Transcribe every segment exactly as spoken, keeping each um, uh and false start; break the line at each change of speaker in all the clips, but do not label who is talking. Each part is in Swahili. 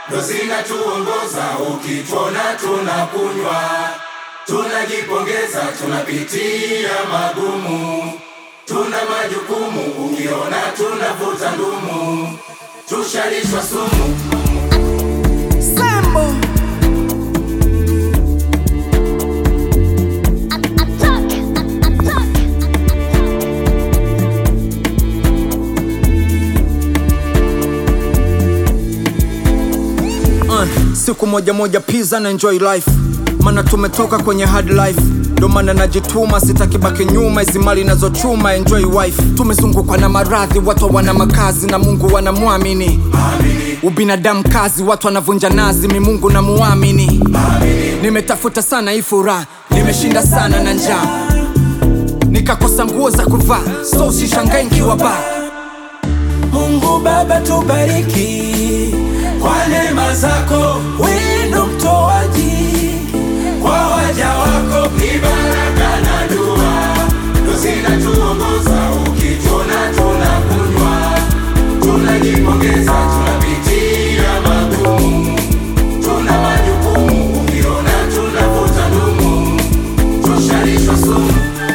ndo zinatuongoza. Ukituona tunakunywa, tunajipongeza, tunapitia magumu, tuna majukumu. Ukiona tunavuta ndumu, tushalishwa sumu.
Sambo siku moja moja pizza na enjoy life, mana tumetoka kwenye hard life. Ndo maana najituma, sitaki baki nyuma, hizi mali nazo chuma, enjoy wife. Tumezungukwa na maradhi, watu wana makazi na Mungu wanamuamini. Ubinadamu kazi, watu wanavunja nazi, mi Mungu na muamini. Nimetafuta sana hii furaha, nimeshinda sana na njaa, nikakosa nguo za kuvaa, so usishangae nikiwa baa.
Mungu Baba tubariki kwa neema zako, wewe ndo mtoaji
kwa waja wako. Ni baraka na dua ndo zinatuongoza. Ukituona tunakunywa, tunajipongeza, tunapitia magumu, tuna majukumu. Ukiona tunavuta ndumu, tushalishwa sumu.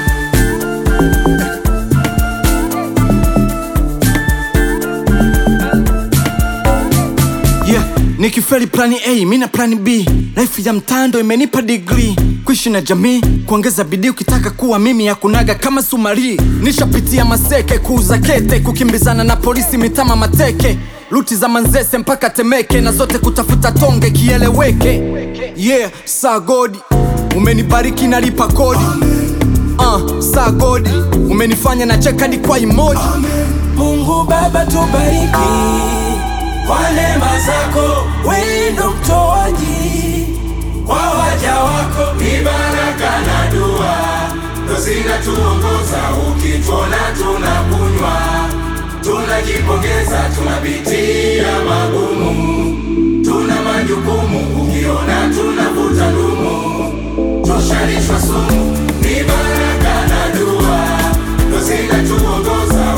Nikifeli plani A, mina plani B. Life ya mtando imenipa degree, kuishi na jamii, kuongeza bidii. Ukitaka kuwa mimi ya kunaga kama Sumari. Nishapitia maseke, kuuza kete, kukimbizana na polisi mitama mateke, luti za Manzese mpaka Temeke, na zote kutafuta tonge kieleweke. Yeah, saa godi umenibariki nalipa kodi. Uh, saa godi umenifanya na cheka di kwa emoji.
Mungu Baba tubariki kwa neema zako, wewe ndo mtoaji
kwa waja wako. Ni baraka na dua ndo zinatuongoza. Ukituona tunakunywa, tunajipongeza, tunapitia magumu, tuna majukumu. Ukiona tunavuta ndumu, tushalishwa sumu. Ni baraka na dua ndo zinatuongoza.